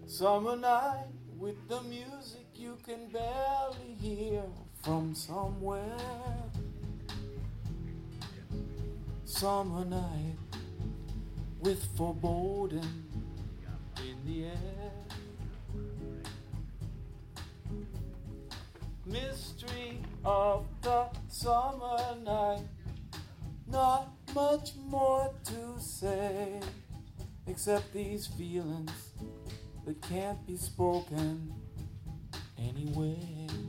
Summer night with the music you can barely hear from somewhere. Summer night with foreboding in the air. Mystery of the summer night, not much more to say, except these feelings that can't be spoken anyway.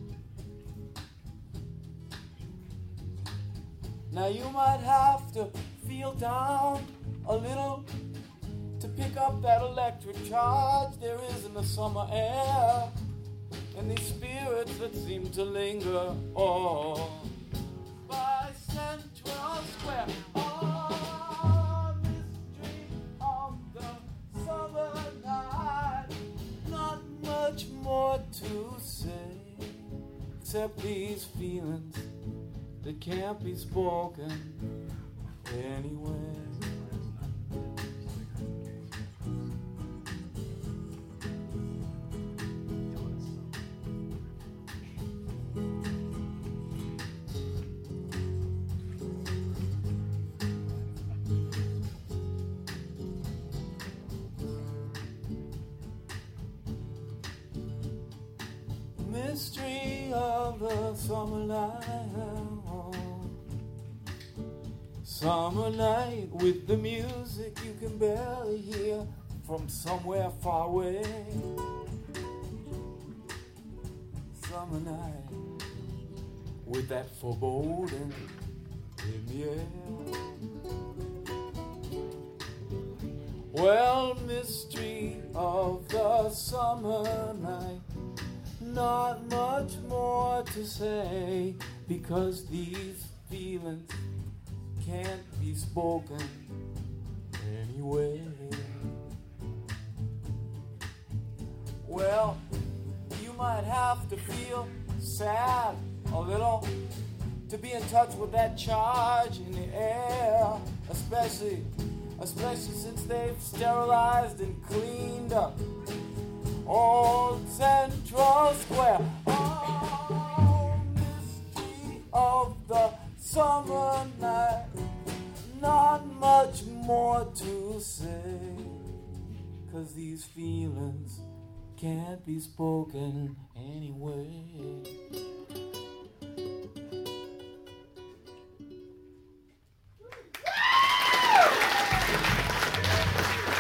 Now you might have to feel down a little to pick up that electric charge there is in the summer air, and these spirits that seem to linger all by Central Square. Oh, mystery of the summer night, not much more to say, except these feelings that can't be spoken anyway. Mystery of the summer night, summer night with the music you can barely hear from somewhere far away. Summer night with that foreboding in the air. Well, mystery of the summer night, not much more to say, because these feelings can't be spoken anyway. Well, you might have to feel sad a little to be in touch with that charge in the air, especially since they've sterilized and cleaned up Old Central Square. Oh, mystery of the summer night, not much more to say, 'cause these feelings can't be spoken anyway.